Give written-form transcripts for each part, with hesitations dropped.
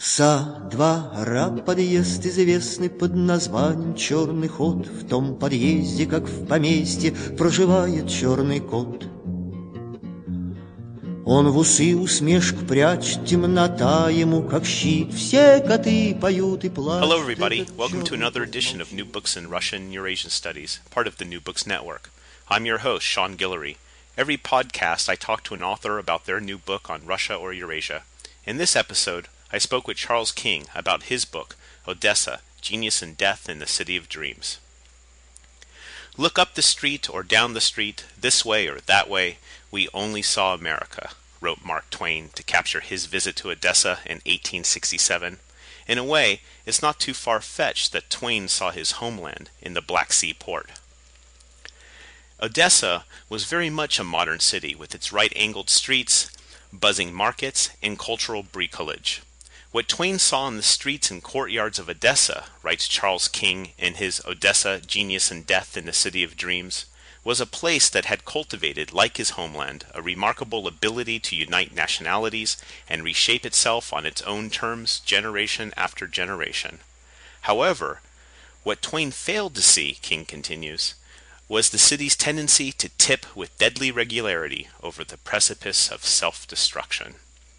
Со двора подъезд известный под названием «Черный ход». В том подъезде, как в поместье, проживает черный кот. Он в усы усмешку прячет, темнота ему как щит. Все коты поют и плачут. Hello everybody, welcome to another edition of New Books in Russian and Eurasian Studies, part of the New Books Network. I'm your host, Sean Guillory. Every podcast I talk to an author about their new book on Russia or Eurasia. In this episode, I spoke with Charles King about his book, Odessa, Genius and Death in the City of Dreams. Look up the street or down the street, this way or that way, we only saw America, wrote Mark Twain to capture his visit to Odessa in 1867. In a way, it's not too far-fetched that Twain saw his homeland in the Black Sea port. Odessa was very much a modern city with its right-angled streets, buzzing markets, and cultural bricolage. What Twain saw in the streets and courtyards of Odessa, writes Charles King in his Odessa, Genius and Death in the City of Dreams, was a place that had cultivated, like his homeland, a remarkable ability to unite nationalities and reshape itself on its own terms generation after generation. However, what Twain failed to see, King continues, was the city's tendency to tip with deadly regularity over the precipice of self-destruction.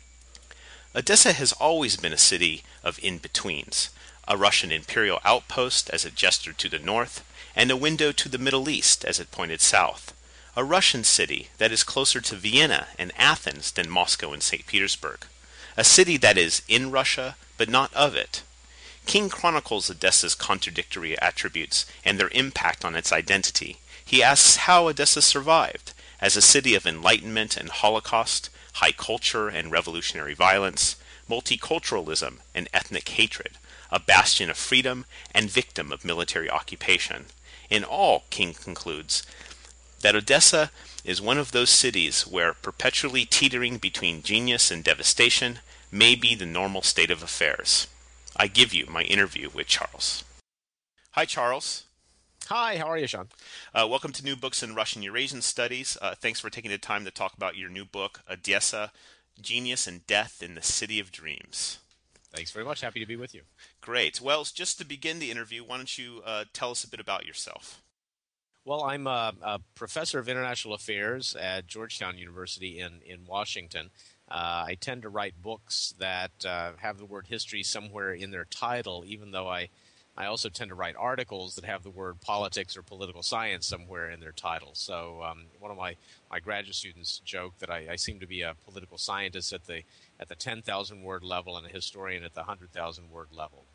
Odessa has always been a city of in-betweens, a Russian imperial outpost as it gestured to the north, and a window to the Middle East as it pointed south. A Russian city that is closer to Vienna and Athens than Moscow and St. Petersburg. A city that is in Russia, but not of it. King chronicles Odessa's contradictory attributes and their impact on its identity. He asks how Odessa survived, as a city of enlightenment and Holocaust, high culture and revolutionary violence, multiculturalism and ethnic hatred, a bastion of freedom and victim of military occupation. In all, King concludes, that Odessa is one of those cities where perpetually teetering between genius and devastation may be the normal state of affairs. I give you my interview with Charles. Hi, Charles. Hi, how are you, Sean? Welcome to New Books in Russian Eurasian Studies. Thanks for taking the time to talk about your new book, Odessa, Genius and Death in the City of Dreams. Thanks very much. Happy to be with you. Great. Well, just to begin the interview, why don't you tell us a bit about yourself? Well, I'm a professor of international affairs at Georgetown University in Washington. I tend to write books that have the word history somewhere in their title, even though I also tend to write articles that have the word politics or political science somewhere in their title. So one of my graduate students joked that I seem to be a political scientist at the 10,000 word level and a historian at the 100,000 word level.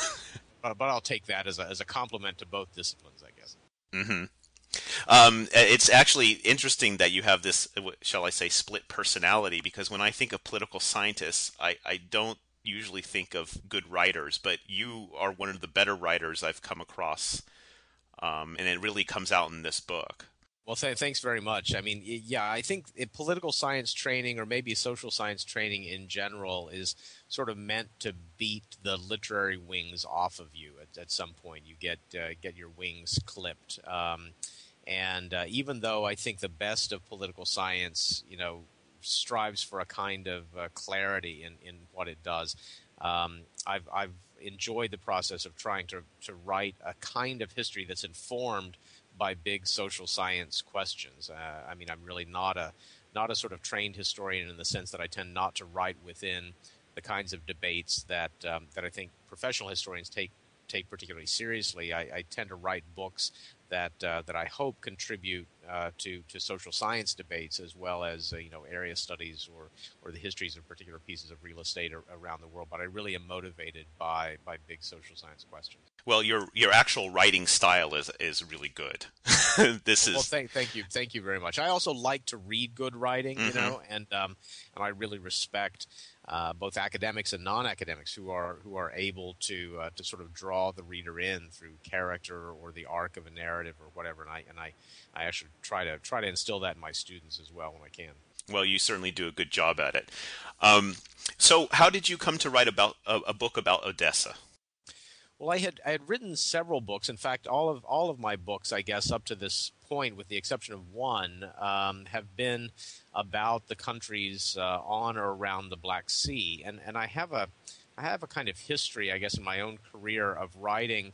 But I'll take that as a compliment to both disciplines, I guess. Mm-hmm. It's actually interesting that you have this, shall I say, split personality, because when I think of political scientists, I don't usually think of good writers, but you are one of the better writers I've come across, and it really comes out in this book. Well, thanks very much. I mean, yeah, I think political science training, or maybe social science training in general, is sort of meant to beat the literary wings off of you. At some point, you get your wings clipped. And even though I think the best of political science, strives for a kind of clarity in what it does, I've enjoyed the process of trying to write a kind of history that's informed by big social science questions. I mean, I'm really not a sort of trained historian in the sense that I tend not to write within the kinds of debates that I think professional historians take particularly seriously. I tend to write books that I hope contribute to social science debates, as well as area studies or the histories of particular pieces of real estate around the world. But I really am motivated by big social science questions. Well, your actual writing style is really good. Thank you very much. I also like to read good writing, and I really respect both academics and non-academics who are able to sort of draw the reader in through character or the arc of a narrative or whatever. And I actually try to instill that in my students as well when I can. Well, you certainly do a good job at it. So, how did you come to write about a book about Odessa? Well, I had written several books. In fact, all of my books, I guess, up to this point, with the exception of one, have been about the countries on or around the Black Sea. And I have a have a kind of history, I guess, in my own career of writing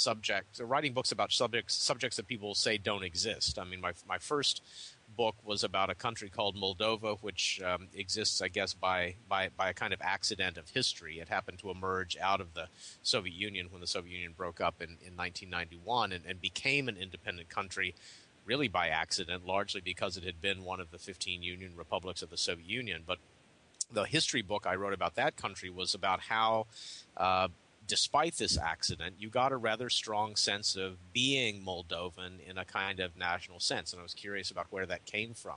books about subjects that people say don't exist. I mean, my first book was about a country called Moldova, which exists, I guess, by a kind of accident of history. It happened to emerge out of the Soviet Union when the Soviet Union broke up in 1991 and became an independent country really by accident, largely because it had been one of the 15 Union republics of the Soviet Union. But the history book I wrote about that country was about how despite this accident, you got a rather strong sense of being Moldovan in a kind of national sense, and I was curious about where that came from.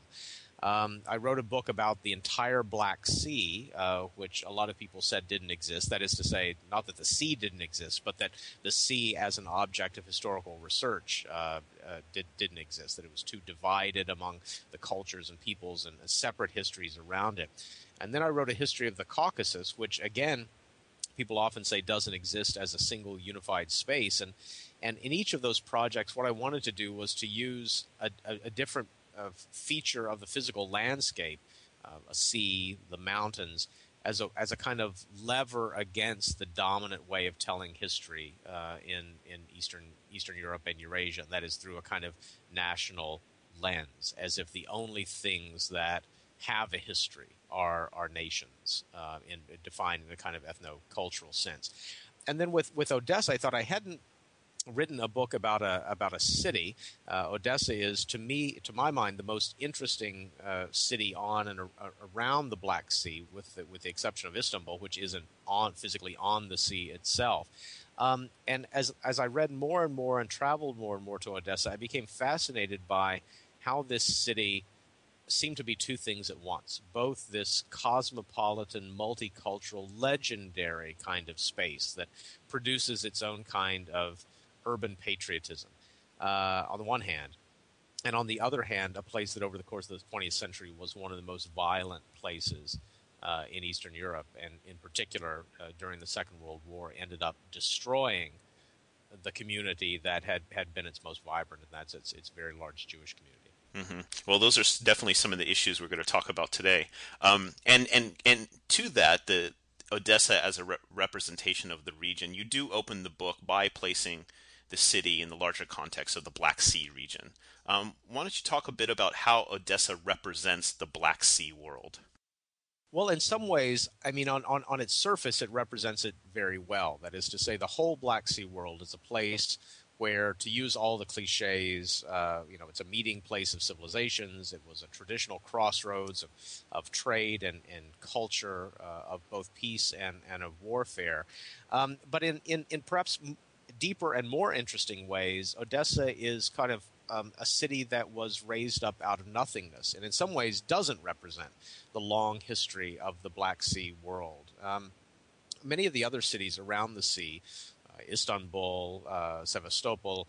I wrote a book about the entire Black Sea, which a lot of people said didn't exist. That is to say, not that the sea didn't exist, but that the sea as an object of historical research didn't exist, that it was too divided among the cultures and peoples and separate histories around it. And then I wrote a history of the Caucasus, which, again, people often say doesn't exist as a single unified space. And in each of those projects, what I wanted to do was to use a different feature of the physical landscape, a sea, the mountains, as a kind of lever against the dominant way of telling history in Eastern Europe and Eurasia. That is through a kind of national lens, as if the only things that have a history are nations, defined in a kind of ethno-cultural sense. And then with Odessa, I thought I hadn't written a book about a city. Odessa is, to my mind, the most interesting city on and around the Black Sea, with the exception of Istanbul, which isn't physically on the sea itself. And as I read more and more and traveled more and more to Odessa, I became fascinated by how this city seemed to be two things at once, both this cosmopolitan, multicultural, legendary kind of space that produces its own kind of urban patriotism on the one hand, and on the other hand, a place that over the course of the 20th century was one of the most violent places in Eastern Europe, and in particular during the Second World War ended up destroying the community that had been its most vibrant, and that's its very large Jewish community. Mm-hmm. Well, those are definitely some of the issues we're going to talk about today. And to that, the Odessa as a representation of the region, you do open the book by placing the city in the larger context of the Black Sea region. Why don't you talk a bit about how Odessa represents the Black Sea world? Well, in some ways, I mean, on its surface, it represents it very well. That is to say, the whole Black Sea world is a place where, to use all the cliches, it's a meeting place of civilizations. It was a traditional crossroads of trade and culture, of both peace and of warfare. But in perhaps deeper and more interesting ways, Odessa is kind of a city that was raised up out of nothingness, and in some ways doesn't represent the long history of the Black Sea world. Many of the other cities around the sea, Istanbul, Sevastopol,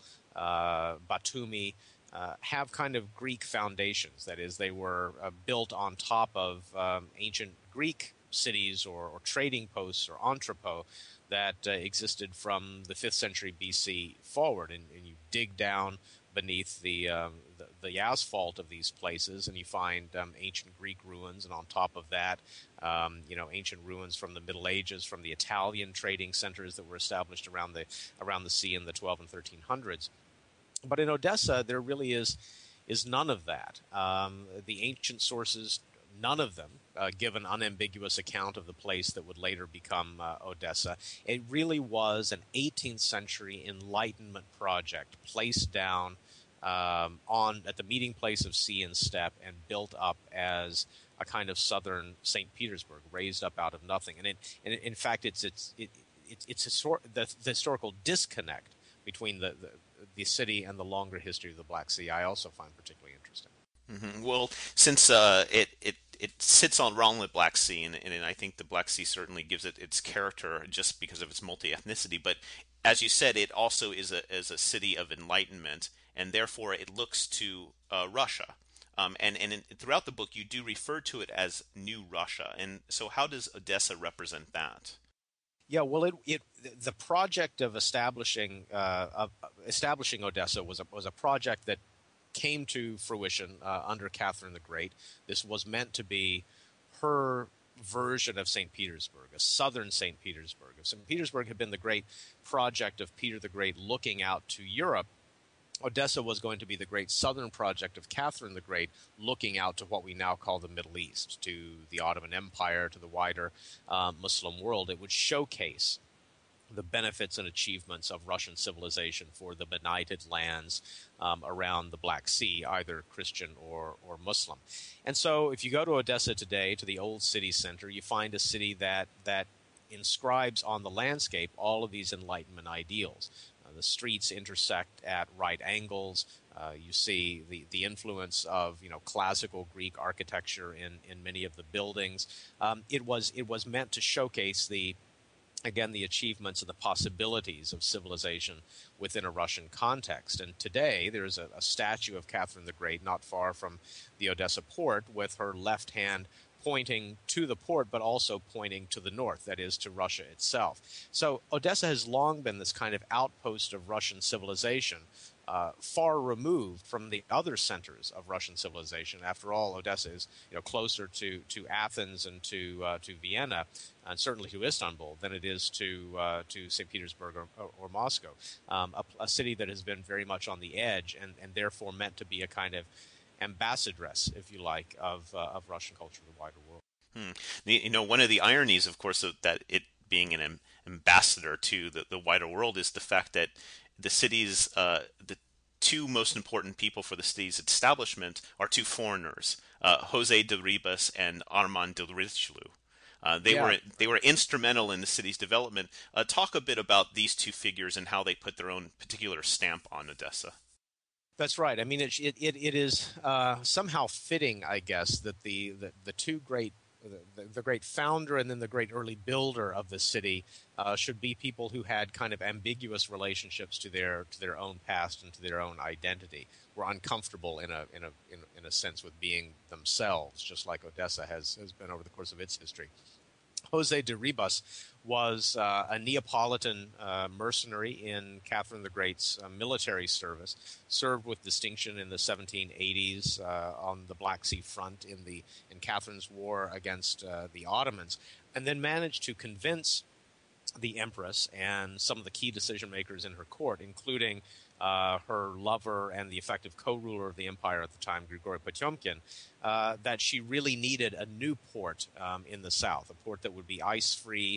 Batumi, have kind of Greek foundations. That is, they were built on top of ancient Greek cities or trading posts or entrepôts that existed from the 5th century BC forward. And you dig down beneath the asphalt of these places, and you find ancient Greek ruins, and on top of that, ancient ruins from the Middle Ages, from the Italian trading centers that were established around the sea in the 12 and 1300s. But in Odessa, there really is none of that. The ancient sources, none of them give an unambiguous account of the place that would later become Odessa. It really was an 18th century Enlightenment project placed down at the meeting place of sea and steppe and built up as a kind of southern St. Petersburg, raised up out of nothing. And in fact, it's the historical disconnect between the city and the longer history of the Black Sea I also find particularly interesting. Mm-hmm. Well, since it sits around the Black Sea, and I think the Black Sea certainly gives it its character just because of its multi-ethnicity. But as you said, it also is a city of enlightenment, and therefore it looks to Russia. Throughout the book, you do refer to it as New Russia. And so how does Odessa represent that? Yeah, well, the project of establishing Odessa was a project that came to fruition under Catherine the Great. This was meant to be her version of St. Petersburg, a southern St. Petersburg. If St. Petersburg had been the great project of Peter the Great looking out to Europe, Odessa was going to be the great southern project of Catherine the Great, looking out to what we now call the Middle East, to the Ottoman Empire, to the wider Muslim world. It would showcase the benefits and achievements of Russian civilization for the benighted lands around the Black Sea, either Christian or Muslim. And so if you go to Odessa today, to the old city center, you find a city that inscribes on the landscape all of these Enlightenment ideals. The streets intersect at right angles. You see the influence of classical Greek architecture in many of the buildings. It was meant to showcase the achievements and the possibilities of civilization within a Russian context. And today there's a statue of Catherine the Great not far from the Odessa port, with her left hand pointing to the port, but also pointing to the north, that is, to Russia itself. So Odessa has long been this kind of outpost of Russian civilization, far removed from the other centers of Russian civilization. After all, Odessa is closer to Athens and to Vienna, and certainly to Istanbul, than it is to St. Petersburg or Moscow, a city that has been very much on the edge and therefore meant to be a kind of ambassadress, if you like, of Russian culture to the wider world. One of the ironies, of course, of that it being an ambassador to the wider world is the fact that the city's the two most important people for the city's establishment are two foreigners, Jose de Ribas and Armand de Richelieu. They were instrumental in the city's development. Talk a bit about these two figures and how they put their own particular stamp on Odessa. That's right. I mean, it is somehow fitting, I guess, that the two great, the great founder and then the great early builder of the city should be people who had kind of ambiguous relationships to their own past and to their own identity, were uncomfortable in a sense with being themselves, just like Odessa has been over the course of its history. Jose de Ribas was a Neapolitan mercenary in Catherine the Great's military service, served with distinction in the 1780s on the Black Sea front in Catherine's war against the Ottomans, and then managed to convince the Empress and some of the key decision makers in her court, including her lover and the effective co-ruler of the empire at the time, Grigory Potemkin, that she really needed a new port in the south, a port that would be ice-free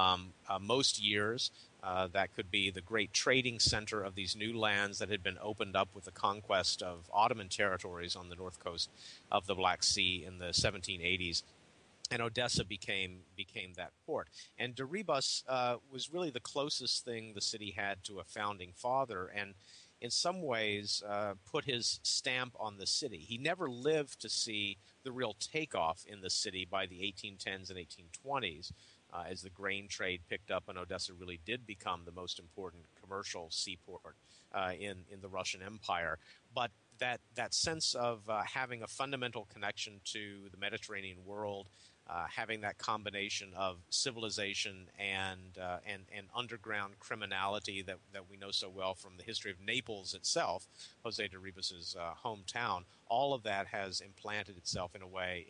most years, that could be the great trading center of these new lands that had been opened up with the conquest of Ottoman territories on the north coast of the Black Sea in the 1780s. And Odessa became that port. And de Ribas was really the closest thing the city had to a founding father, and in some ways put his stamp on the city. He never lived to see the real takeoff in the city by the 1810s and 1820s, as the grain trade picked up and Odessa really did become the most important commercial seaport in the Russian Empire. But that sense of having a fundamental connection to the Mediterranean world, having that combination of civilization and underground criminality that we know so well from the history of Naples itself, Jose de Ribas's hometown, all of that has implanted itself in a way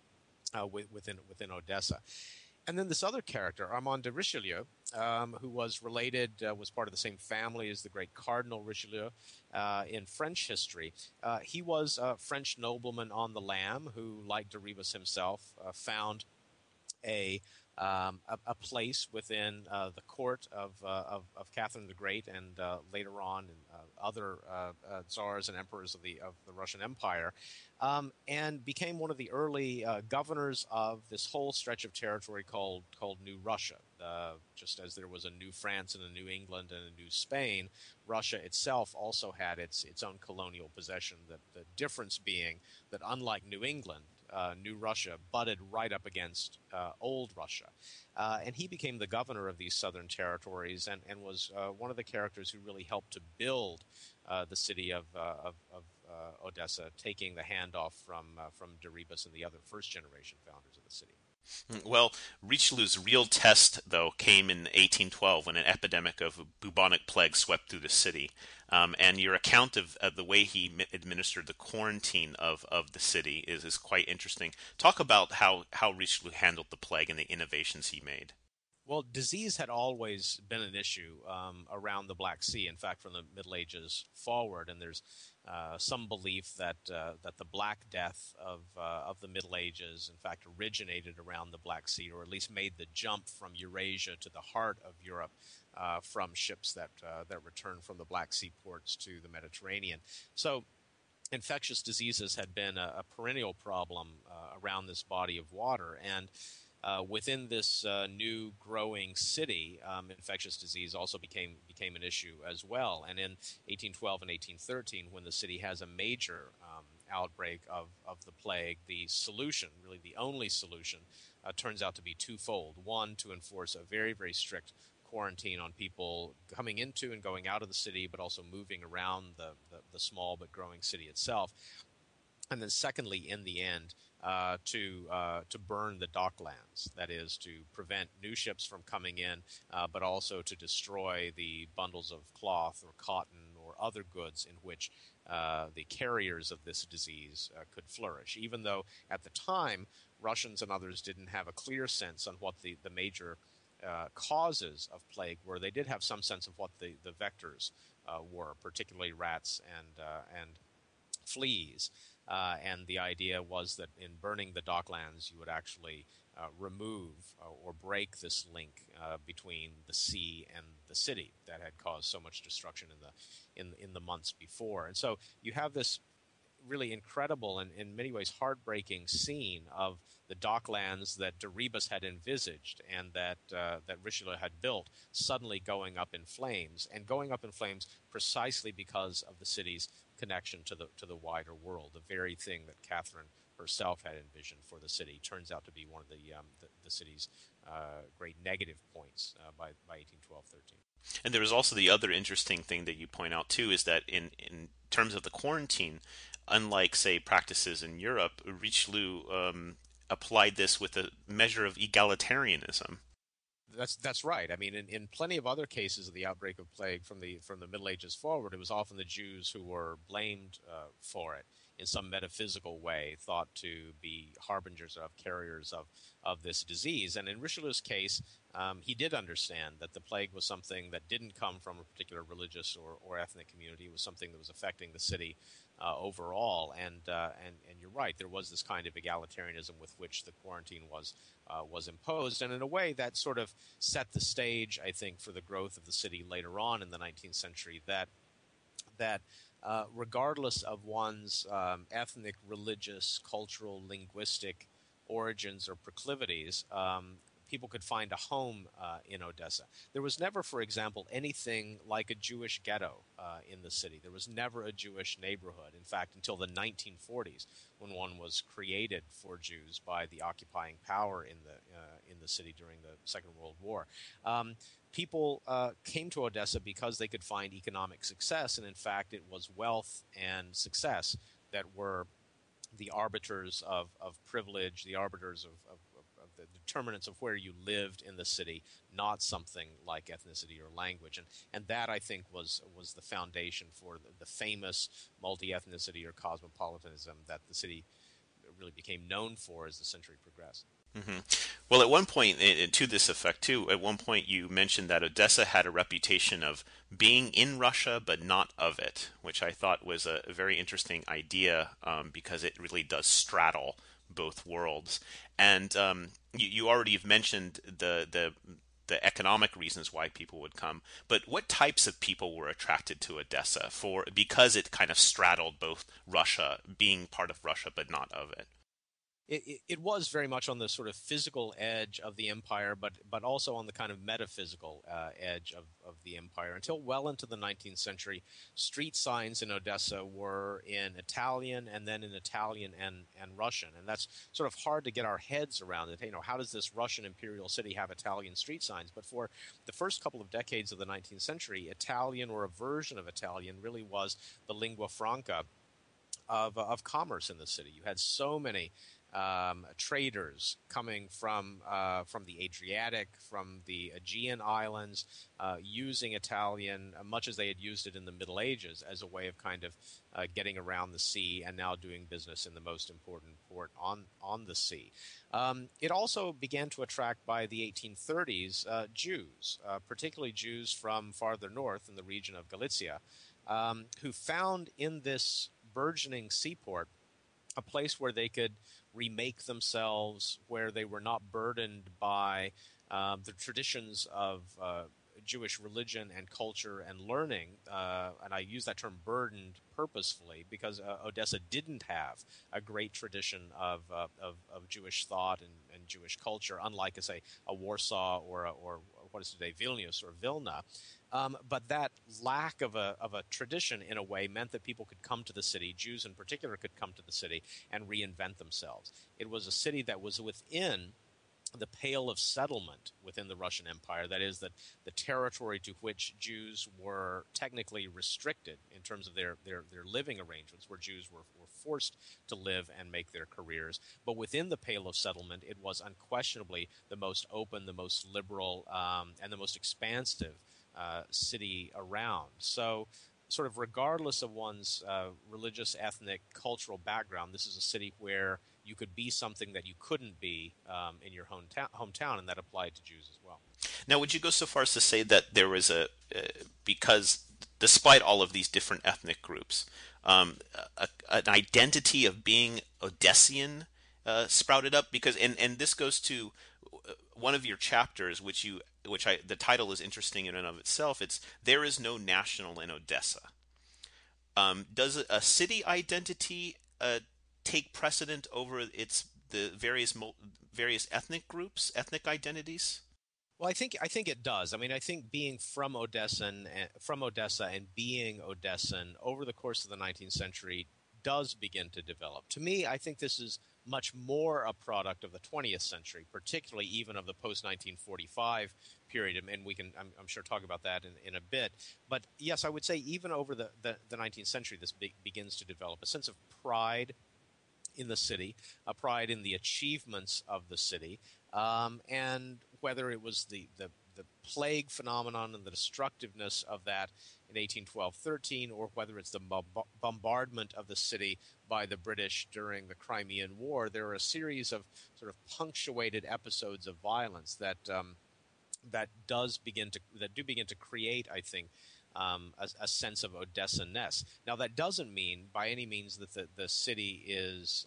within Odessa. And then this other character, Armand de Richelieu, who was related, was part of the same family as the great Cardinal Richelieu in French history. He was a French nobleman on the lam who, like de Ribas himself, found a place within the court of Catherine the Great, and later on other tsars and emperors of the Russian Empire, and became one of the early governors of this whole stretch of territory called New Russia. Just as there was a New France and a New England and a New Spain, Russia itself also had its own colonial possession. The difference being that, unlike New England, New Russia butted right up against Old Russia. And he became the governor of these southern territories and was one of the characters who really helped to build the city of Odessa, taking the handoff from de Ribas and the other first-generation founders of the city. Well, Richelieu's real test, though, came in 1812 when an epidemic of bubonic plague swept through the city. And your account of the way he administered the quarantine of the city is quite interesting. Talk about how Richelieu handled the plague and the innovations he made. Well, disease had always been an issue around the Black Sea. In fact, from the Middle Ages forward, and there's some belief that the Black Death of the Middle Ages, in fact, originated around the Black Sea, or at least made the jump from Eurasia to the heart of Europe from ships that returned from the Black Sea ports to the Mediterranean. So infectious diseases had been a perennial problem around this body of water, and within this new growing city, infectious disease also became an issue as well. And in 1812 and 1813, when the city has a major outbreak of the plague, the solution, really the only solution, turns out to be twofold. One, to enforce a very, very strict quarantine on people coming into and going out of the city, but also moving around the small but growing city itself. And then secondly, in the end, to burn the docklands, that is, to prevent new ships from coming in, but also to destroy the bundles of cloth or cotton or other goods in which the carriers of this disease could flourish. Even though at the time, Russians and others didn't have a clear sense on what the major causes of plague were, they did have some sense of what the vectors were, particularly rats and fleas. And the idea was that in burning the docklands, you would actually remove or break this link between the sea and the city that had caused so much destruction in the months before. And so you have this really incredible and in many ways heartbreaking scene of the docklands that de Rebus had envisaged and that Richelieu had built suddenly going up in flames, and going up in flames precisely because of the city's connection to the wider world. The very thing that Catherine herself had envisioned for the city turns out to be one of the city's great negative points by 1812-13. And there is also the other interesting thing that you point out too, is that in terms of the quarantine, unlike say practices in Europe, Richelieu applied this with a measure of egalitarianism. That's right. I mean, in plenty of other cases of the outbreak of plague from the Middle Ages forward, it was often the Jews who were blamed for it in some metaphysical way, thought to be harbingers of carriers of this disease. And in Richelieu's case, he did understand that the plague was something that didn't come from a particular religious or ethnic community. It was something that was affecting the city overall. And you're right, there was this kind of egalitarianism with which the quarantine was imposed, and in a way that sort of set the stage, I think, for the growth of the city later on in the 19th century. That regardless of one's ethnic, religious, cultural, linguistic origins or proclivities, people could find a home in Odessa. There was never, for example, anything like a Jewish ghetto in the city. There was never a Jewish neighborhood. In fact, until the 1940s, when one was created for Jews by the occupying power in the city during the Second World War. People came to Odessa because they could find economic success, and in fact, it was wealth and success that were the arbiters of privilege, the arbiters of the determinants of where you lived in the city, not something like ethnicity or language. And that, I think, was the foundation for the famous multi-ethnicity or cosmopolitanism that the city really became known for as the century progressed. Mm-hmm. Well, at one point, to this effect too, at one point you mentioned that Odessa had a reputation of being in Russia but not of it, which I thought was a very interesting idea because it really does straddle both worlds. And you already have mentioned the economic reasons why people would come, but what types of people were attracted to Odessa because it kind of straddled both Russia, being part of Russia but not of it? It was very much on the sort of physical edge of the empire, but also on the kind of metaphysical edge of the empire. Until well into the 19th century, street signs in Odessa were in Italian and then in Italian and Russian. And that's sort of hard to get our heads around it. You know, how does this Russian imperial city have Italian street signs? But for the first couple of decades of the 19th century, Italian or a version of Italian really was the lingua franca of commerce in the city. You had so many traders coming from the Adriatic, from the Aegean Islands, using Italian, much as they had used it in the Middle Ages, as a way of kind of getting around the sea and now doing business in the most important port on the sea. It also began to attract, by the 1830s, Jews, particularly Jews from farther north in the region of Galicia, who found in this burgeoning seaport a place where they could remake themselves, where they were not burdened by the traditions of Jewish religion and culture and learning. And I use that term burdened purposefully because Odessa didn't have a great tradition of Jewish thought and Jewish culture, unlike, say, a Warsaw or what is today Vilnius or Vilna. But that lack of a tradition, in a way, meant that people could come to the city, Jews in particular could come to the city and reinvent themselves. It was a city that was within the pale of settlement within the Russian Empire, that is, that the territory to which Jews were technically restricted in terms of their living arrangements, where Jews were forced to live and make their careers. But within the pale of settlement, it was unquestionably the most open, the most liberal, and the most expansive city around. So sort of regardless of one's religious, ethnic, cultural background, this is a city where you could be something that you couldn't be in your hometown, and that applied to Jews as well. Now, would you go so far as to say that there was because despite all of these different ethnic groups, an identity of being Odessian sprouted up? Because and this goes to one of your chapters, the title is interesting in and of itself. It's "There is no national in Odessa." Does a city identity take precedent over the various ethnic groups, ethnic identities? Well, I think it does. I mean, I think being from Odessa and being Odessan over the course of the 19th century does begin to develop. To me, I think this is much more a product of the 20th century, particularly even of the post-1945 period, and we can, I'm sure, talk about that in a bit. But yes, I would say even over the 19th century, this begins to develop a sense of pride in the city, a pride in the achievements of the city, and whether it was the plague phenomenon and the destructiveness of that in 1812-13, or whether it's the bombardment of the city by the British during the Crimean War, there are a series of sort of punctuated episodes of violence that do begin to create, I think, a sense of Odessa-ness. Now, that doesn't mean by any means that the city is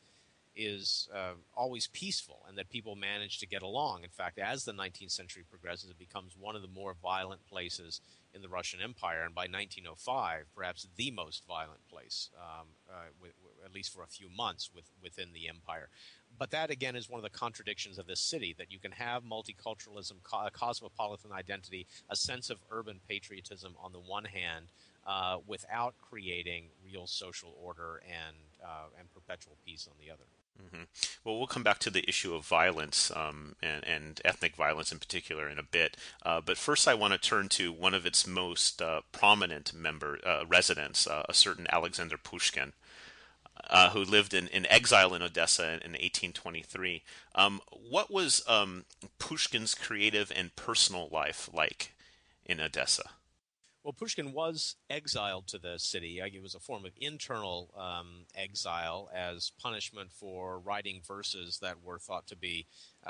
always peaceful and that people manage to get along. In fact, as the 19th century progresses, it becomes one of the more violent places in the Russian Empire, and by 1905, perhaps the most violent place, at least for a few months within the empire. But that, again, is one of the contradictions of this city, that you can have multiculturalism, a cosmopolitan identity, a sense of urban patriotism on the one hand, without creating real social order and perpetual peace on the other. Mm-hmm. Well, we'll come back to the issue of violence and ethnic violence in particular in a bit. But first, I want to turn to one of its most prominent residents, a certain Alexander Pushkin, who lived in exile in Odessa in 1823. What was Pushkin's creative and personal life like in Odessa? Well, Pushkin was exiled to the city. It was a form of internal exile as punishment for writing verses that were thought to be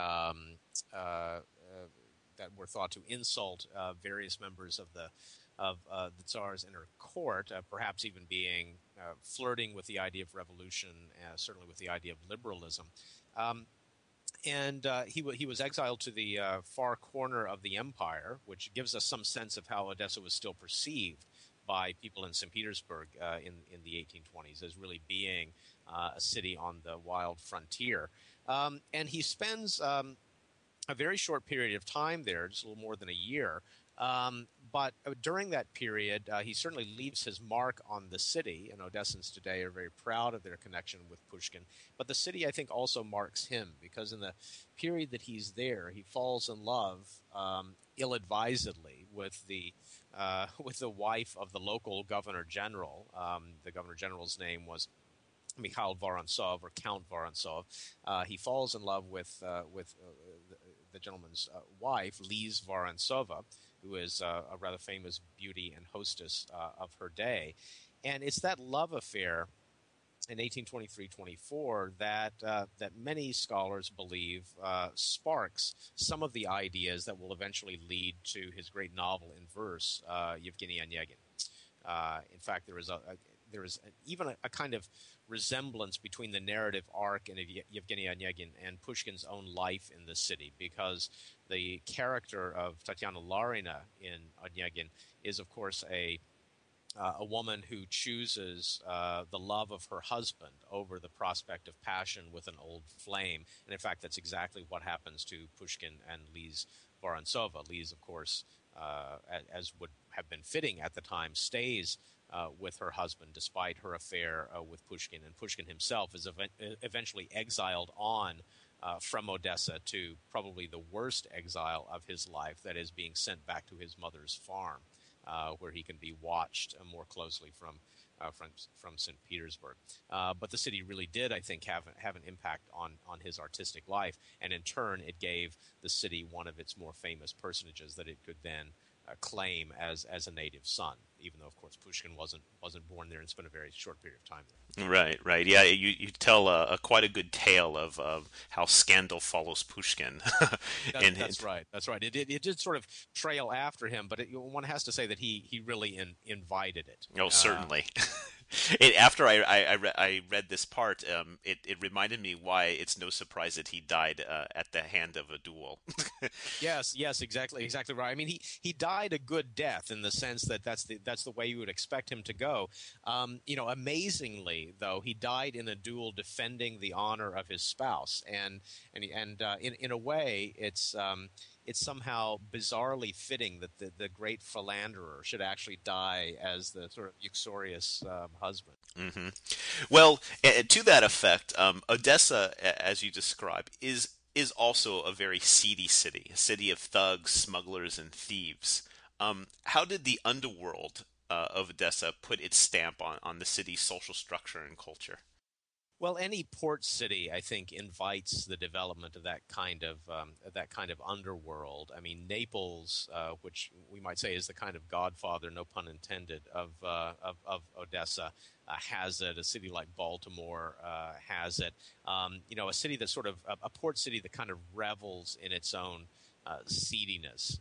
to insult various members of the Tsar's inner court, perhaps even being flirting with the idea of revolution, certainly with the idea of liberalism. And he was exiled to the far corner of the empire, which gives us some sense of how Odessa was still perceived by people in St. Petersburg in the 1820s as really being a city on the wild frontier. And he spends a very short period of time there, just a little more than a year. But during that period, he certainly leaves his mark on the city, and Odessans today are very proud of their connection with Pushkin. But the city, I think, also marks him, because in the period that he's there, he falls in love ill-advisedly with the wife of the local governor general. The governor general's name was Mikhail Vorontsov, or Count Vorontsov. He falls in love with the gentleman's wife, Lise Vorontsova, who is a rather famous beauty and hostess of her day. And it's that love affair in 1823-24 that many scholars believe sparks some of the ideas that will eventually lead to his great novel in verse, Yevgeny Onegin. In fact, there is even a kind of resemblance between the narrative arc in Yevgeny Onegin and Pushkin's own life in the city, because the character of Tatyana Larina in Onegin is, of course, a woman who chooses the love of her husband over the prospect of passion with an old flame. And in fact, that's exactly what happens to Pushkin and Lise Vorontsova. Lise, of course, as would have been fitting at the time, stays with her husband despite her affair with Pushkin. And Pushkin himself is eventually exiled on from Odessa to probably the worst exile of his life, that is, being sent back to his mother's farm, where he can be watched more closely from St. Petersburg. But the city really did, I think, have an impact on his artistic life, and in turn, it gave the city one of its more famous personages that it could then claim as a native son, even though, of course, Pushkin wasn't born there and spent a very short period of time there. Right. Yeah, you tell quite a good tale of how scandal follows Pushkin. That's right. It did sort of trail after him, but one has to say that he really invited it. Oh, certainly. After I read this part, it reminded me why it's no surprise that he died at the hand of a duel. Yes, exactly right. I mean, he died a good death in the sense that that's the way you would expect him to go. Amazingly, though, he died in a duel defending the honor of his spouse, and in a way, it's somehow bizarrely fitting that the great philanderer should actually die as the sort of uxorious husband. Mm-hmm. Well, to that effect, Odessa, as you describe, is also a very seedy city, a city of thugs, smugglers, and thieves. How did the underworld of Odessa put its stamp on the city's social structure and culture? Well, any port city, I think, invites the development of that kind of underworld. I mean, Naples, which we might say is the kind of godfather, no pun intended, of Odessa, has it. A city like Baltimore has it. A city that's sort of a port city that kind of revels in its own seediness.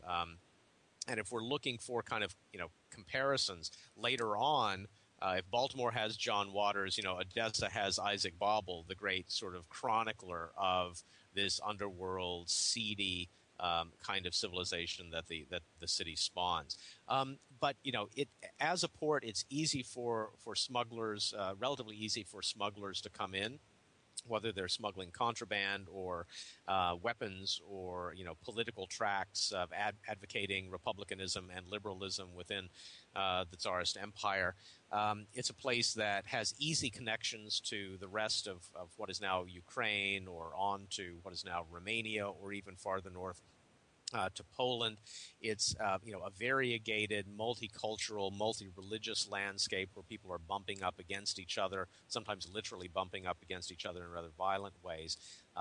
And if we're looking for kind of comparisons later on. If Baltimore has John Waters, Odessa has Isaac Babel, the great sort of chronicler of this underworld, seedy kind of civilization that the city spawns. But it as a port, it's easy for smugglers, relatively easy for smugglers to come in, whether they're smuggling contraband or weapons or political tracts of advocating republicanism and liberalism within the Tsarist Empire. It's a place that has easy connections to the rest of what is now Ukraine, or on to what is now Romania, or even farther north to Poland. It's a variegated, multicultural, multi-religious landscape where people are bumping up against each other, sometimes literally bumping up against each other in rather violent ways.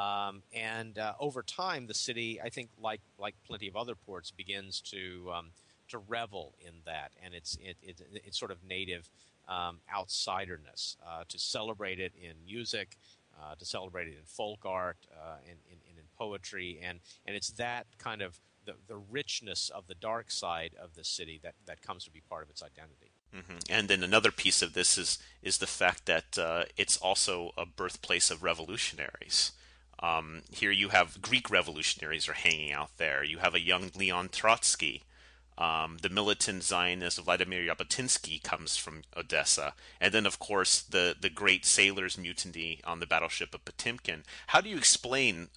And over time, the city, I think, like plenty of other ports, begins to revel in that, and it's sort of native outsiderness, to celebrate it in music, to celebrate it in folk art, and in poetry, and it's that kind of the richness of the dark side of the city that comes to be part of its identity. Mm-hmm. And then another piece of this is the fact that it's also a birthplace of revolutionaries. Here you have Greek revolutionaries are hanging out there. You have a young Leon Trotsky. The militant Zionist Vladimir Jabotinsky comes from Odessa. And then, of course, the great sailors' mutiny on the battleship of Potemkin. How do you explain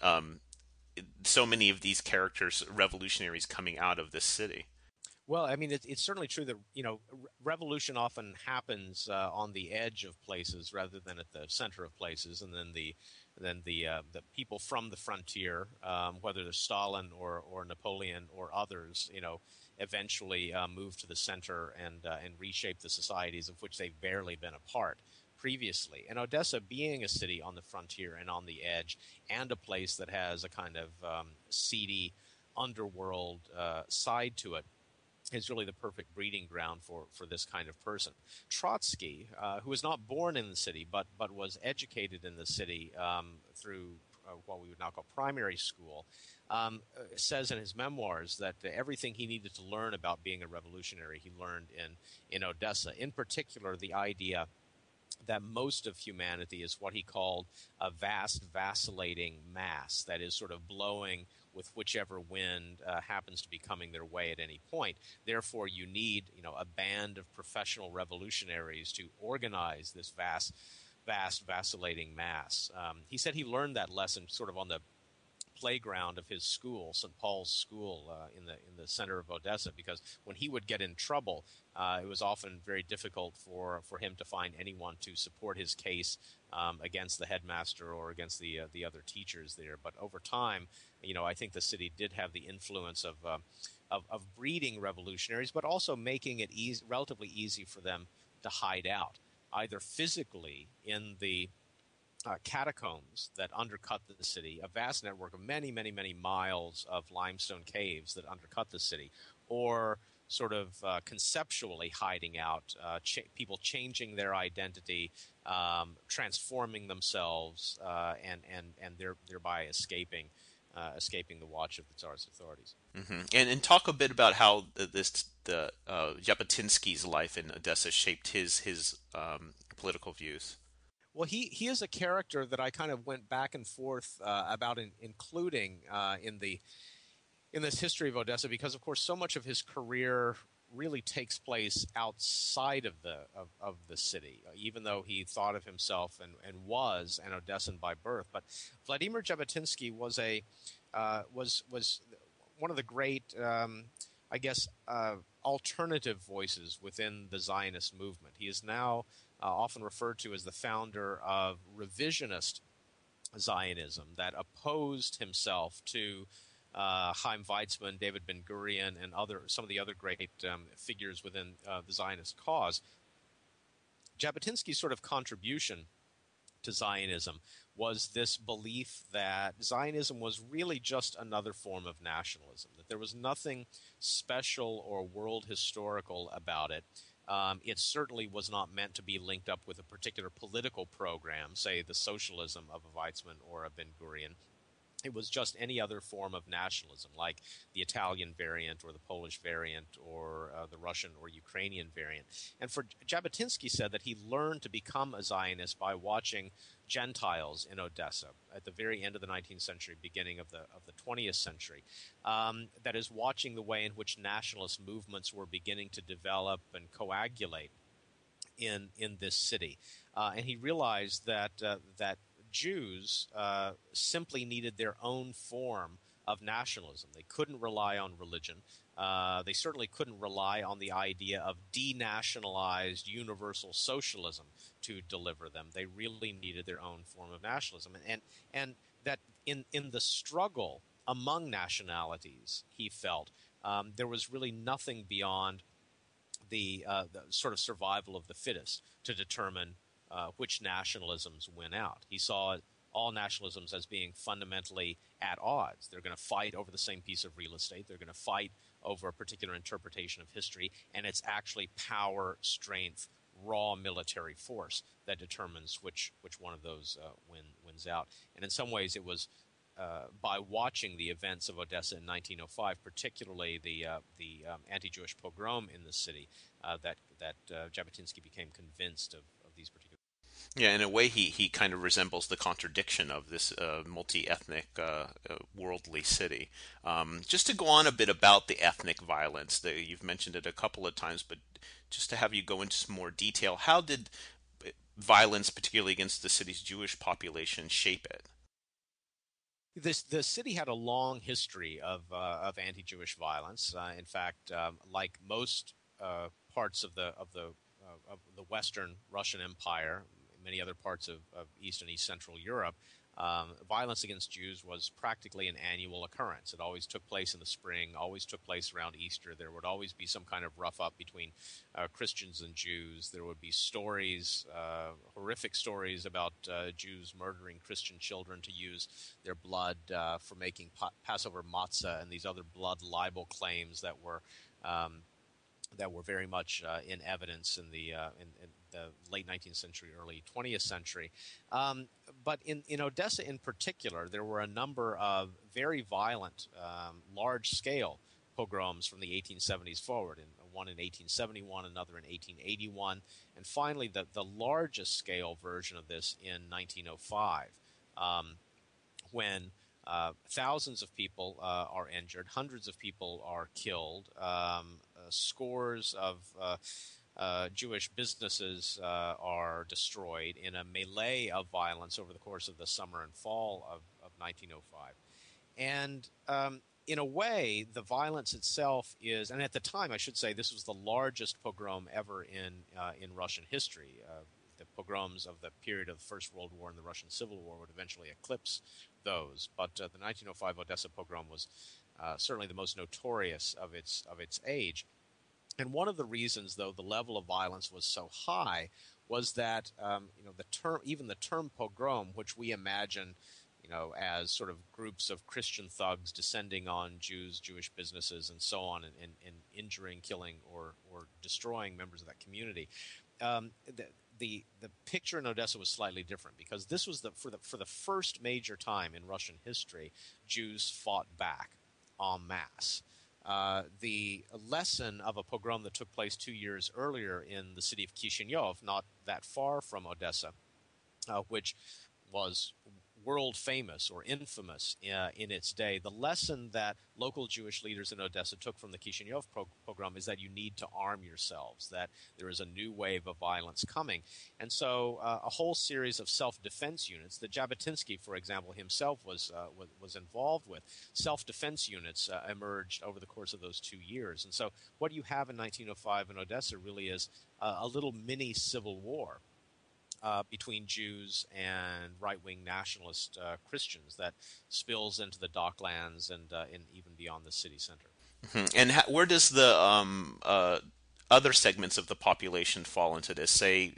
so many of these characters, revolutionaries, coming out of this city? Well, I mean, it's certainly true that revolution often happens on the edge of places rather than at the center of places, and then the people from the frontier, whether they're Stalin or Napoleon or others, eventually move to the center and reshape the societies of which they've barely been a part previously. And Odessa, being a city on the frontier and on the edge, and a place that has a kind of seedy underworld side to it, is really the perfect breeding ground for this kind of person. Trotsky, who was not born in the city, but was educated in the city through what we would now call primary school, says in his memoirs that everything he needed to learn about being a revolutionary he learned in Odessa. In particular, the idea that most of humanity is what he called a vast vacillating mass that is sort of blowing with whichever wind happens to be coming their way at any point. Therefore, you need, a band of professional revolutionaries to organize this vast vacillating mass. He said he learned that lesson sort of on the playground of his school, St. Paul's School, in the center of Odessa, because when he would get in trouble, it was often very difficult for him to find anyone to support his case against the headmaster or against the other teachers there. But over time, I think the city did have the influence of breeding revolutionaries, but also making it relatively easy for them to hide out, either physically in the catacombs that undercut the city, a vast network of many, many, many miles of limestone caves that undercut the city, or sort of conceptually hiding out, people changing their identity, transforming themselves, and thereby escaping the watch of the Tsar's authorities. Mm-hmm. And talk a bit about how Jabotinsky's life in Odessa shaped his political views. Well, he is a character that I kind of went back and forth about including in this history of Odessa, because of course so much of his career really takes place outside of the city, even though he thought of himself and was an Odessan by birth. But Vladimir Jabotinsky was one of the great, alternative voices within the Zionist movement. He is now often referred to as the founder of revisionist Zionism that opposed himself to Chaim Weizmann, David Ben-Gurion, and some of the other great figures within the Zionist cause. Jabotinsky's sort of contribution to Zionism was this belief that Zionism was really just another form of nationalism, that there was nothing special or world historical about it. It certainly was not meant to be linked up with a particular political program, say the socialism of a Weizmann or a Ben-Gurion. It was just any other form of nationalism, like the Italian variant or the Polish variant or the Russian or Ukrainian variant. And for Jabotinsky said that he learned to become a Zionist by watching Gentiles in Odessa at the very end of the 19th century, beginning of the 20th century. That is, watching the way in which nationalist movements were beginning to develop and coagulate in this city. And he realized that Jews simply needed their own form of nationalism. They couldn't rely on religion. They certainly couldn't rely on the idea of denationalized universal socialism to deliver them. They really needed their own form of nationalism. And that in the struggle among nationalities, he felt, there was really nothing beyond the sort of survival of the fittest to determine which nationalisms win out. He saw all nationalisms as being fundamentally at odds. They're going to fight over the same piece of real estate. They're going to fight over a particular interpretation of history, and it's actually power, strength, raw military force that determines which one of those wins out. And in some ways, it was by watching the events of Odessa in 1905, particularly the anti-Jewish pogrom in the city, that Jabotinsky became convinced of these particular. Yeah, in a way, he kind of resembles the contradiction of this multi-ethnic, worldly city. Just to go on a bit about the ethnic violence, you've mentioned it a couple of times, but just to have you go into some more detail, how did violence, particularly against the city's Jewish population, shape it? The city had a long history of anti-Jewish violence. In fact, like most parts of the Western Russian Empire, many other parts of East and East Central Europe, Violence against Jews was practically an annual occurrence. It always took place in the spring, always took place around Easter. There would always be some kind of rough-up between Christians and Jews. There would be stories, horrific stories about Jews murdering Christian children to use their blood for making Passover matzah and these other blood libel claims that were very much in evidence in the late 19th century, early 20th century. But in Odessa in particular, there were a number of very violent, large-scale pogroms from the 1870s forward, one in 1871, another in 1881, and finally the largest scale version of this in 1905, when thousands of people are injured, hundreds of people are killed, scores of Jewish businesses are destroyed in a melee of violence over the course of the summer and fall of 1905. And in a way, the violence itself is, and at the time, I should say, this was the largest pogrom ever in Russian history. The pogroms of the period of the First World War and the Russian Civil War would eventually eclipse those. But the 1905 Odessa pogrom was certainly the most notorious of its age. And one of the reasons, though, the level of violence was so high was that the term pogrom, which we imagine as sort of groups of Christian thugs descending on Jews, Jewish businesses, and so on, and injuring, killing, or destroying members of that community. The picture in Odessa was slightly different because this was for the first major time in Russian history, Jews fought back en masse. The lesson of a pogrom that took place 2 years earlier in the city of Kishinev, not that far from Odessa, which was world famous or infamous in its day. The lesson that local Jewish leaders in Odessa took from the Kishinev pogrom is that you need to arm yourselves, that there is a new wave of violence coming. And so a whole series of self-defense units that Jabotinsky, for example, himself was involved with, self-defense units emerged over the course of those 2 years. And so what you have in 1905 in Odessa really is a little mini civil war between Jews and right-wing nationalist Christians that spills into the docklands and even beyond the city center. Mm-hmm. And where does the other segments of the population fall into this? Say,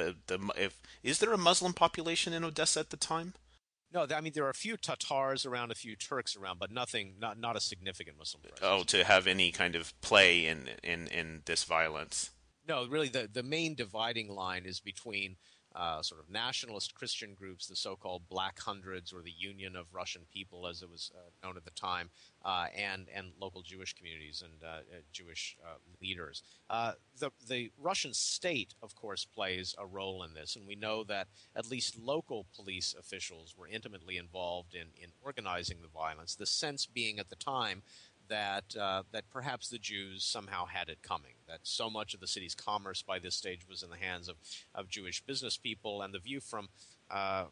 is there a Muslim population in Odessa at the time? No, I mean there are a few Tatars around, a few Turks around, but not a significant Muslim presence. Oh, to have any kind of play in this violence? No, really, the main dividing line is between sort of nationalist Christian groups, the so-called Black Hundreds or the Union of Russian People, as it was known at the time, and local Jewish communities and Jewish leaders. The Russian state, of course, plays a role in this, and we know that at least local police officials were intimately involved in organizing the violence, the sense being at the time that perhaps the Jews somehow had it coming, that so much of the city's commerce by this stage was in the hands of Jewish business people, and the view from on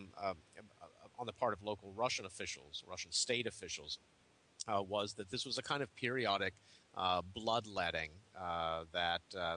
the part of local Russian officials, Russian state officials, was that this was a kind of periodic bloodletting that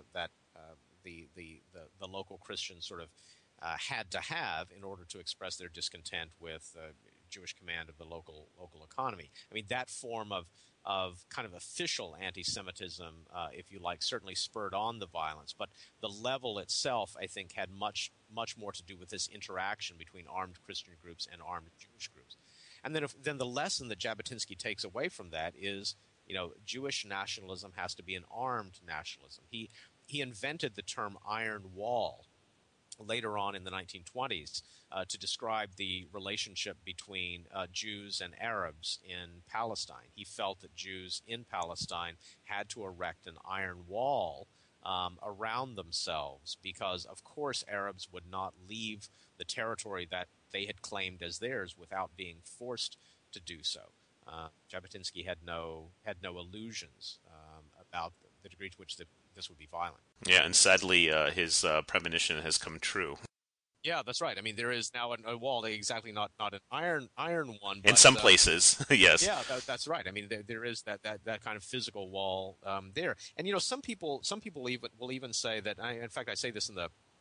the local Christians sort of had to have in order to express their discontent with Jewish command of the local economy. I mean, that form of kind of official anti-Semitism, if you like, certainly spurred on the violence. But the level itself, I think, had much more to do with this interaction between armed Christian groups and armed Jewish groups. And then the lesson that Jabotinsky takes away from that is, Jewish nationalism has to be an armed nationalism. He invented the term Iron Wall later on in the 1920s to describe the relationship between Jews and Arabs in Palestine. He felt that Jews in Palestine had to erect an iron wall around themselves because, of course, Arabs would not leave the territory that they had claimed as theirs without being forced to do so. Jabotinsky had no illusions about the degree to which this would be violent. Yeah, and sadly, his premonition has come true. Yeah, that's right. I mean, there is now a wall, exactly not an iron one. But, in some places, yes. Yeah, that's right. I mean, there is that kind of physical wall there. And some people will even say that. In fact, I say this in the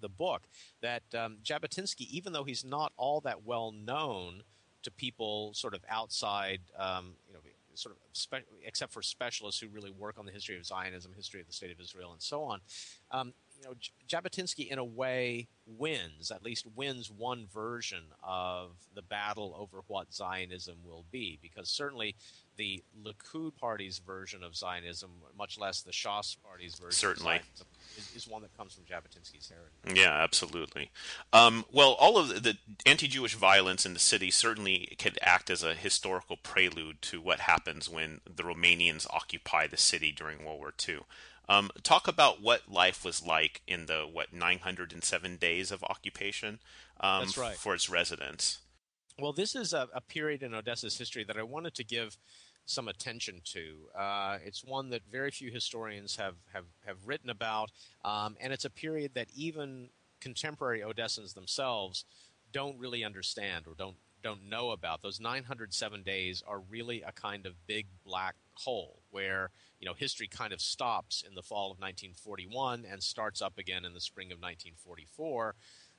the book, that Jabotinsky, even though he's not all that well known to people sort of outside, sort of except for specialists who really work on the history of Zionism, history of the State of Israel, and so on. Jabotinsky, in a way, at least wins one version of the battle over what Zionism will be, because certainly the Likud party's version of Zionism, much less the Shas party's version Certainly. of Zionism, is one that comes from Jabotinsky's heritage. Yeah, absolutely. Well, all of the anti-Jewish violence in the city certainly could act as a historical prelude to what happens when the Romanians occupy the city during World War II. Talk about what life was like in the 907 days of occupation That's right. for its residents. Well, this is a period in Odessa's history that I wanted to give some attention to. It's one that very few historians have written about, and it's a period that even contemporary Odessans themselves don't really understand or don't know about. Those 907 days are really a kind of big black hole where history kind of stops in the fall of 1941 and starts up again in the spring of 1944.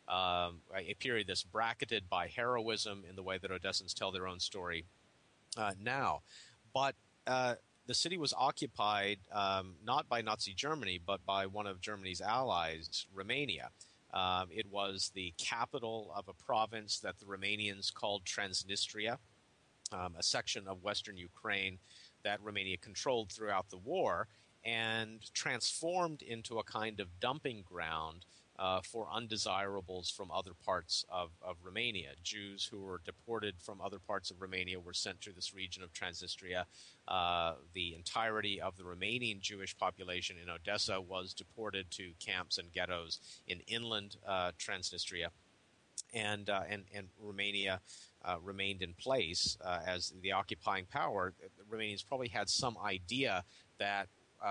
A period that's bracketed by heroism in the way that Odessans tell their own story now. But the city was occupied not by Nazi Germany, but by one of Germany's allies, Romania. It was the capital of a province that the Romanians called Transnistria, a section of western Ukraine that Romania controlled throughout the war, and transformed into a kind of dumping ground for undesirables from other parts of Romania. Jews who were deported from other parts of Romania were sent to this region of Transnistria. The entirety of the remaining Jewish population in Odessa was deported to camps and ghettos in inland Transnistria. And Romania remained in place as the occupying power. The Romanians probably had some idea that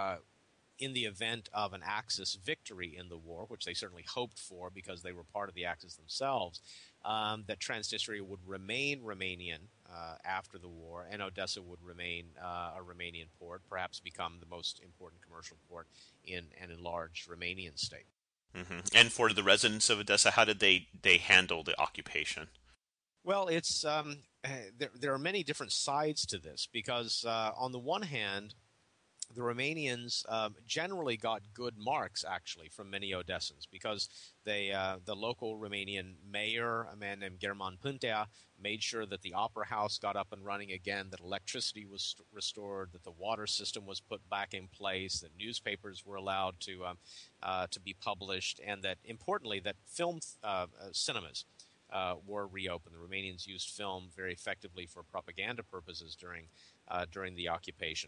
in the event of an Axis victory in the war, which they certainly hoped for because they were part of the Axis themselves, that Transnistria would remain Romanian after the war, and Odessa would remain a Romanian port, perhaps become the most important commercial port in an enlarged Romanian state. Mm-hmm. And for the residents of Odessa, how did they handle the occupation? Well, it's there are many different sides to this because on the one hand, the Romanians generally got good marks, actually, from many Odessans because the local Romanian mayor, a man named German Puntea, made sure that the opera house got up and running again, that electricity was restored, that the water system was put back in place, that newspapers were allowed to be published, and that, importantly, that film cinemas were reopened. The Romanians used film very effectively for propaganda purposes during the occupation.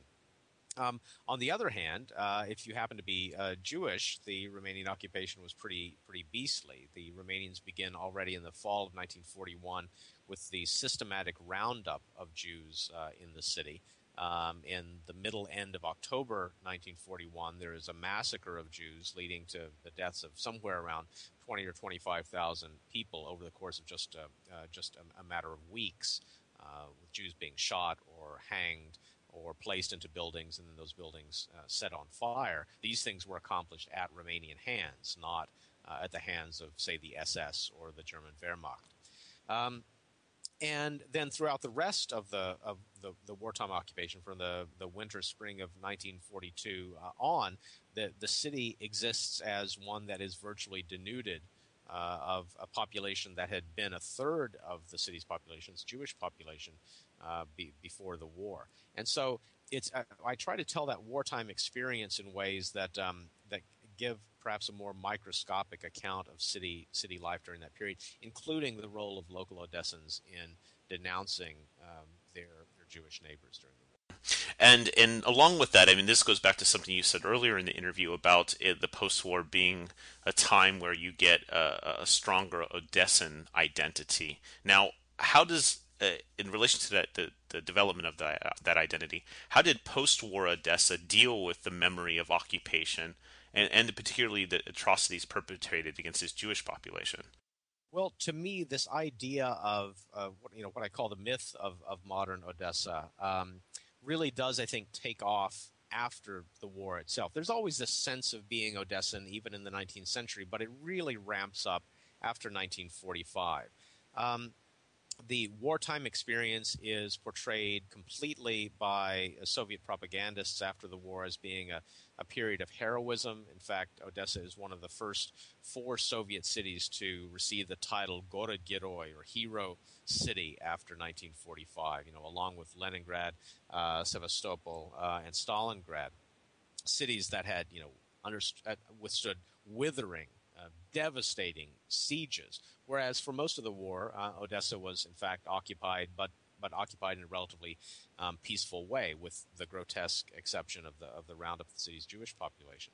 On the other hand, if you happen to be Jewish, the Romanian occupation was pretty beastly. The Romanians begin already in the fall of 1941 with the systematic roundup of Jews in the city. In the middle end of October 1941, there is a massacre of Jews leading to the deaths of somewhere around 20 or 25,000 people over the course of just a matter of weeks, with Jews being shot or hanged or placed into buildings, and then those buildings set on fire. These things were accomplished at Romanian hands, not at the hands of, say, the SS or the German Wehrmacht. And then throughout the rest of the wartime occupation, from the winter, spring of 1942 on, the city exists as one that is virtually denuded of a population that had been a third of the city's population, its Jewish population, before the war. And so I try to tell that wartime experience in ways that give perhaps a more microscopic account of city life during that period, including the role of local Odessans in denouncing their Jewish neighbors during the war. And along with that, I mean, this goes back to something you said earlier in the interview about the post-war being a time where you get a stronger Odessan identity. Now, how does, in relation to that, the development of that identity, how did post-war Odessa deal with the memory of occupation and particularly the atrocities perpetrated against its Jewish population? Well, to me, this idea of what I call the myth of modern Odessa really does, I think, take off after the war itself. There's always this sense of being Odessan, even in the 19th century, but it really ramps up after 1945. The wartime experience is portrayed completely by Soviet propagandists after the war as being a period of heroism. In fact, Odessa is one of the first 4 Soviet cities to receive the title Gorod Geroi, or Hero City, after 1945, along with Leningrad, Sevastopol, and Stalingrad, cities that had, withstood withering, devastating sieges, whereas for most of the war, Odessa was in fact occupied, but occupied in a relatively peaceful way, with the grotesque exception of the roundup of the city's Jewish population.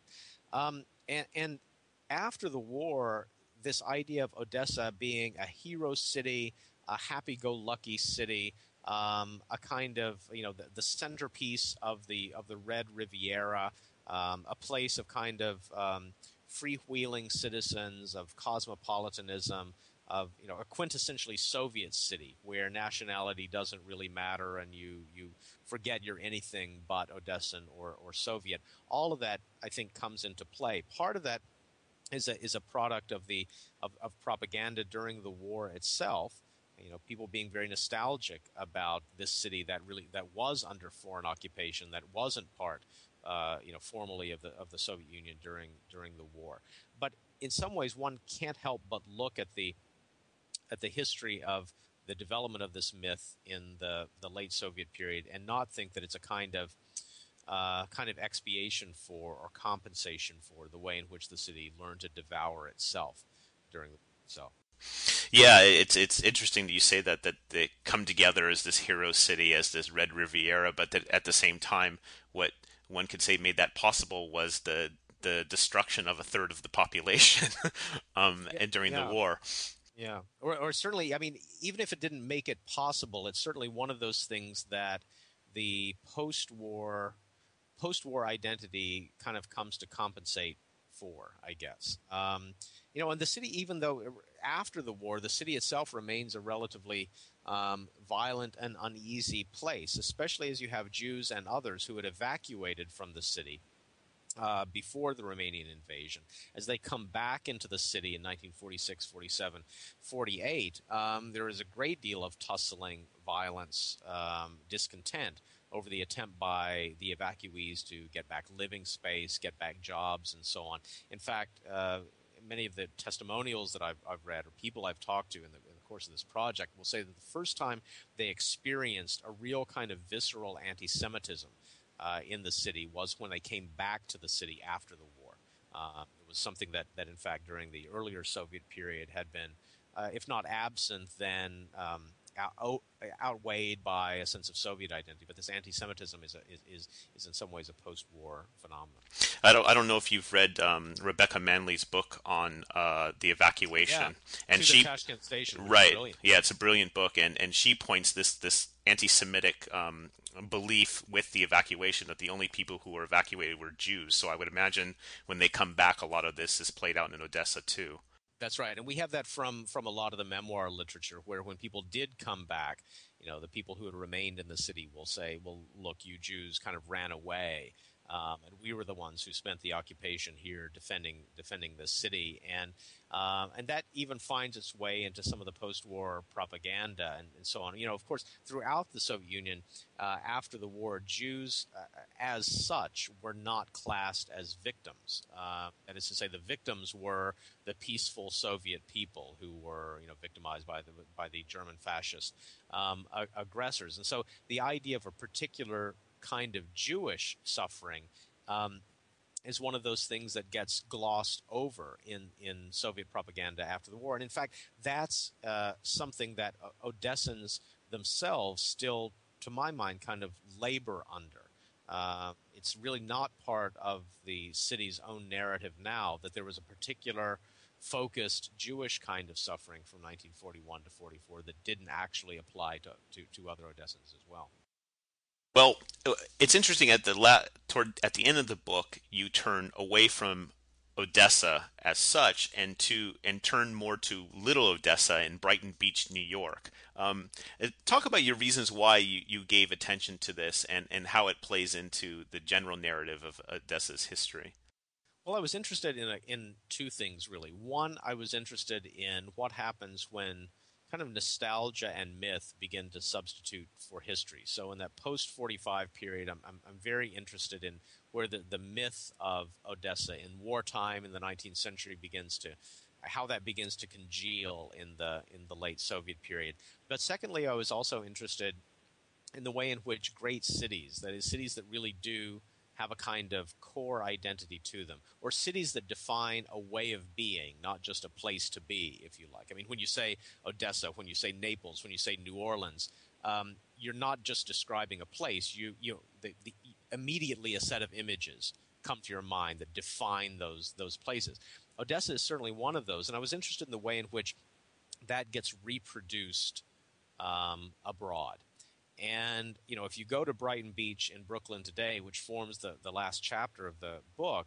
And after the war, this idea of Odessa being a hero city, a happy-go-lucky city, a kind of the centerpiece of the Red Riviera, a place of kind of freewheeling citizens, of cosmopolitanism, of a quintessentially Soviet city where nationality doesn't really matter and you forget you're anything but Odessan or Soviet. All of that, I think, comes into play. Part of that is a product of propaganda during the war itself. People being very nostalgic about this city that was under foreign occupation, that wasn't part formally of the Soviet Union during the war. But in some ways, one can't help but look at the history of the development of this myth in the late Soviet period and not think that it's a kind of expiation for or compensation for the way in which the city learned to devour itself during the war. Yeah, it's interesting that you say that they come together as this hero city, as this Red Riviera, but that at the same time, what one could say made that possible was the destruction of a third of the population and during the war. Yeah, or certainly, I mean, even if it didn't make it possible, it's certainly one of those things that the post-war identity kind of comes to compensate for, I guess. And the city, even though after the war, the city itself remains a relatively violent and uneasy place, especially as you have Jews and others who had evacuated from the city before the Romanian invasion. As they come back into the city in 1946, 47, 48, there is a great deal of tussling, violence, discontent over the attempt by the evacuees to get back living space, get back jobs, and so on. In fact, many of the testimonials that I've read or people I've talked to in the course of this project will say that the first time they experienced a real kind of visceral anti-Semitism in the city was when they came back to the city after the war. It was something that in fact, during the earlier Soviet period had been, if not absent, then outweighed by a sense of Soviet identity. But this anti-Semitism is in some ways a post-war phenomenon. I don't know if you've read Rebecca Manley's book on the evacuation, and the Tashkent station. Right, yeah, it's a brilliant book, and she points this anti-Semitic belief with the evacuation that the only people who were evacuated were Jews. So I would imagine when they come back, a lot of this is played out in Odessa too. That's right, and we have that from a lot of the memoir literature, where when people did come back, the people who had remained in the city will say, "Well, look, you Jews kind of ran away, and we were the ones who spent the occupation here defending the city," and that even finds its way into some of the post-war propaganda and so on. Of course, throughout the Soviet Union after the war, Jews as such were not classed as victims. That is to say, the victims were the peaceful Soviet people who were victimized by the German fascist aggressors, and so the idea of a particular kind of Jewish suffering is one of those things that gets glossed over in Soviet propaganda after the war. And in fact, that's something that Odessans themselves still, to my mind, kind of labor under. It's really not part of the city's own narrative now that there was a particular focused Jewish kind of suffering from 1941 to 44 that didn't actually apply to other Odessans as well. Well, it's interesting at the end of the book, you turn away from Odessa as such, and turn more to Little Odessa in Brighton Beach, New York. Talk about your reasons why you gave attention to this, and how it plays into the general narrative of Odessa's history. Well, I was interested in two things, really. One, I was interested in what happens when kind of nostalgia and myth begin to substitute for history. So in that post-45 period, I'm very interested in where the myth of Odessa in wartime in the 19th century how that begins to congeal in the late Soviet period. But secondly, I was also interested in the way in which great cities, that is, cities that really do have a kind of core identity to them, or cities that define a way of being, not just a place to be, if you like. I mean, when you say Odessa, when you say Naples, when you say New Orleans, you're not just describing a place. Immediately a set of images come to your mind that define those places. Odessa is certainly one of those, and I was interested in the way in which that gets reproduced abroad. And, if you go to Brighton Beach in Brooklyn today, which forms the last chapter of the book,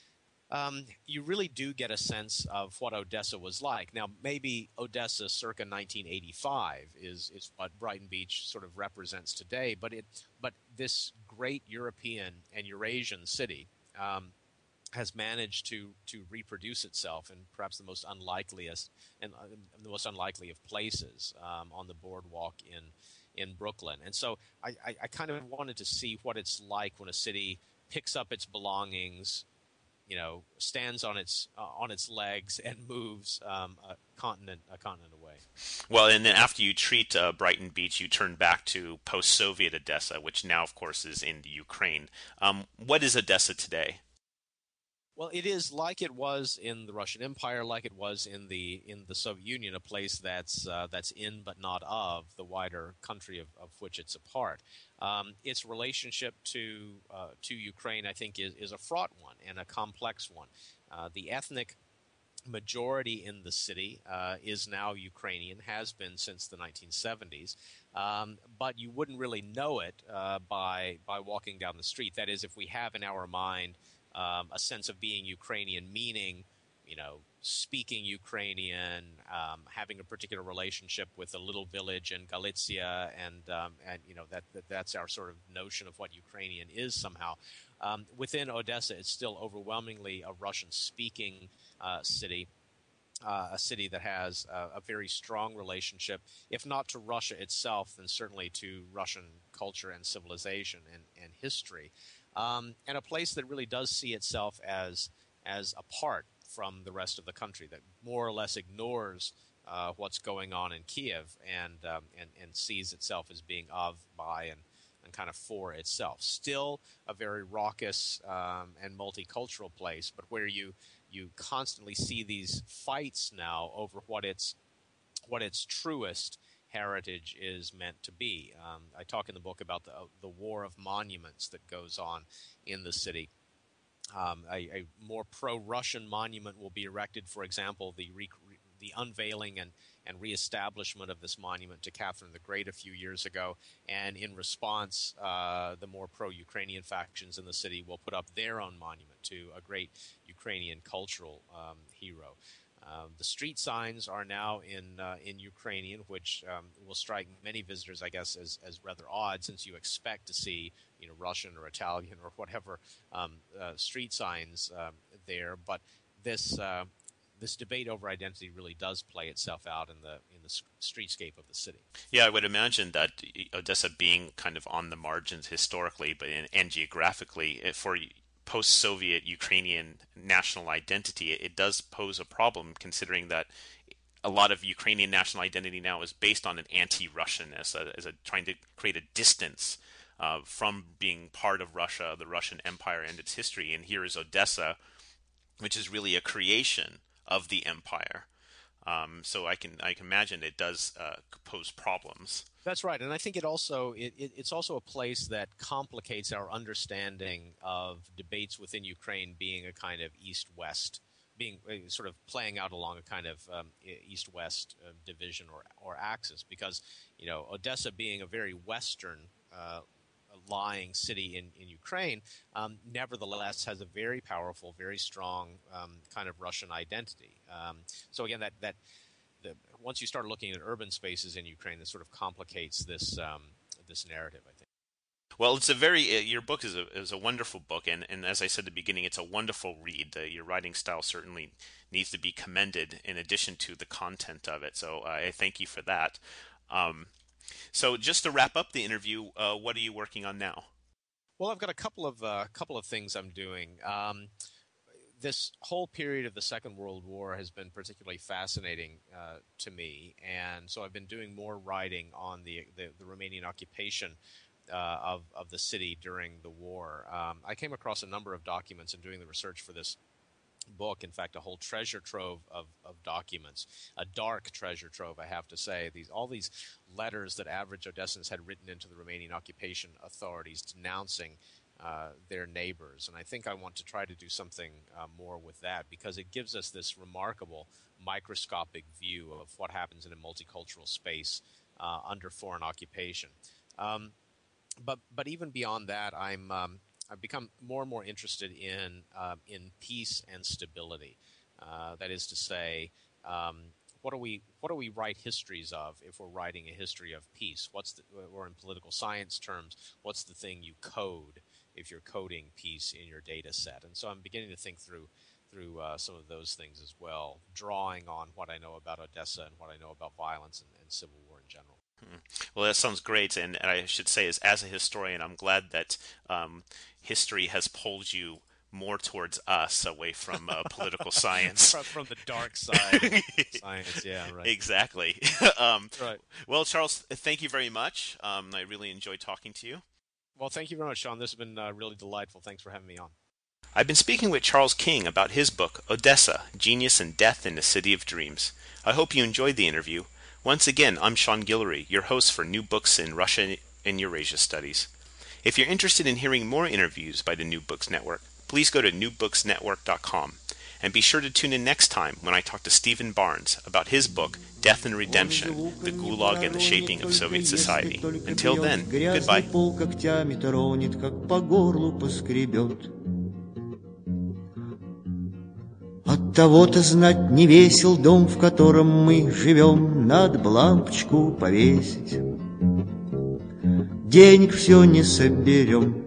you really do get a sense of what Odessa was like. Now, maybe Odessa circa 1985 is what Brighton Beach sort of represents today, but this great European and Eurasian city has managed to reproduce itself in perhaps the most unlikely of places on the boardwalk in Brooklyn. And so I kind of wanted to see what it's like when a city picks up its belongings, stands on its legs and moves a continent away. Well, and then after you treat Brighton Beach, you turn back to post-Soviet Odessa, which now, of course, is in the Ukraine. What is Odessa today? Well, it is like it was in the Russian Empire, like it was in the Soviet Union, a place that's in but not of the wider country of which it's a part. Its relationship to Ukraine, I think, is a fraught one and a complex one. The ethnic majority in the city is now Ukrainian, has been since the 1970s, but you wouldn't really know it by walking down the street. That is, if we have in our mind a sense of being Ukrainian, meaning, speaking Ukrainian, having a particular relationship with a little village in Galicia, and that's our sort of notion of what Ukrainian is somehow. Within Odessa, it's still overwhelmingly a Russian-speaking city. A city that has a very strong relationship, if not to Russia itself, then certainly to Russian culture and civilization and history. And a place that really does see itself as apart from the rest of the country, that more or less ignores what's going on in Kiev and sees itself as being of, by, and kind of for itself. Still a very raucous and multicultural place, but where you constantly see these fights now over what its truest heritage is meant to be. I talk in the book about the war of monuments that goes on in the city. A more pro-Russian monument will be erected. For example, the unveiling and reestablishment of this monument to Catherine the Great a few years ago, and in response, the more pro-Ukrainian factions in the city will put up their own monument to a great Ukrainian cultural hero. The street signs are now in Ukrainian, which will strike many visitors, I guess, as rather odd, since you expect to see Russian or Italian or whatever street signs there. But this debate over identity really does play itself out in the streetscape of the city. Yeah, I would imagine that Odessa being kind of on the margins historically, and geographically, for post-Soviet Ukrainian national identity, it does pose a problem, considering that a lot of Ukrainian national identity now is based on an anti-Russianness, trying to create a distance from being part of Russia, the Russian Empire, and its history. And here is Odessa, which is really a creation of the empire. So I can imagine it does pose problems. That's right, and I think it's also a place that complicates our understanding of debates within Ukraine being a kind of East-West, being sort of playing out along a kind of East-West division or axis, because Odessa being a very Western lying city in Ukraine, nevertheless has a very powerful, very strong kind of Russian identity. So again, once you start looking at urban spaces in Ukraine, that sort of complicates this narrative, I think. Well, it's your book is a wonderful book, and as I said at the beginning, it's a wonderful read. Your writing style certainly needs to be commended in addition to the content of it. So I thank you for that. So just to wrap up the interview, what are you working on now? Well, I've got a couple of things I'm doing. This whole period of the Second World War has been particularly fascinating to me, and so I've been doing more writing on the Romanian occupation of the city during the war. I came across a number of documents in doing the research for this book. In fact, a whole treasure trove of documents, a dark treasure trove, I have to say. All these letters that average Odessans had written into the Romanian occupation authorities denouncing their neighbors. And I think I want to try to do something more with that, because it gives us this remarkable microscopic view of what happens in a multicultural space under foreign occupation. But even beyond that, I've become more and more interested in peace and stability. That is to say, what do we write histories of if we're writing a history of peace? Or in political science terms, what's the thing you code if you're coding peace in your data set? And so I'm beginning to think through some of those things as well, drawing on what I know about Odessa and what I know about violence and civil war in general. Well, that sounds great, and I should say, as a historian, I'm glad that history has pulled you more towards us, away from political science. From the dark side of science, yeah, right. Exactly. Right. Well, Charles, thank you very much. I really enjoyed talking to you. Well, thank you very much, Sean. This has been really delightful. Thanks for having me on. I've been speaking with Charles King about his book, Odessa, Genius and Death in the City of Dreams. I hope you enjoyed the interview. Once again, I'm Sean Guillory, your host for New Books in Russia and Eurasia Studies. If you're interested in hearing more interviews by the New Books Network, please go to newbooksnetwork.com. And be sure to tune in next time when I talk to Stephen Barnes about his book, Death and Redemption, The Gulag and the Shaping of Soviet Society. Until then, goodbye. Оттого-то знать не весел дом, в котором мы живем, надо бы лампочку повесить. Денег все не соберем.